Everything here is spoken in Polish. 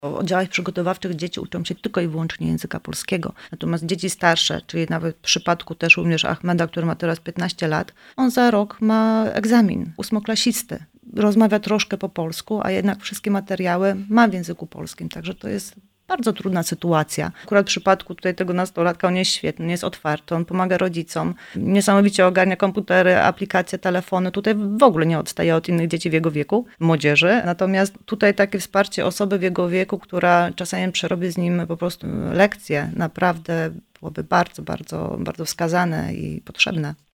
W oddziałach przygotowawczych dzieci uczą się tylko i wyłącznie języka polskiego. Natomiast dzieci starsze, czyli nawet w przypadku też również Ahmeda, który ma teraz 15 lat, on za rok ma egzamin ósmoklasisty. Rozmawia troszkę po polsku, a jednak wszystkie materiały ma w języku polskim. Także to jest bardzo trudna sytuacja. Akurat w przypadku tutaj tego nastolatka on jest świetny, jest otwarty, on pomaga rodzicom, niesamowicie ogarnia komputery, aplikacje, telefony. Tutaj w ogóle nie odstaje od innych dzieci w jego wieku, młodzieży. Natomiast tutaj takie wsparcie osoby w jego wieku, która czasami przerobi z nim po prostu lekcje, naprawdę byłoby bardzo, bardzo, bardzo wskazane i potrzebne.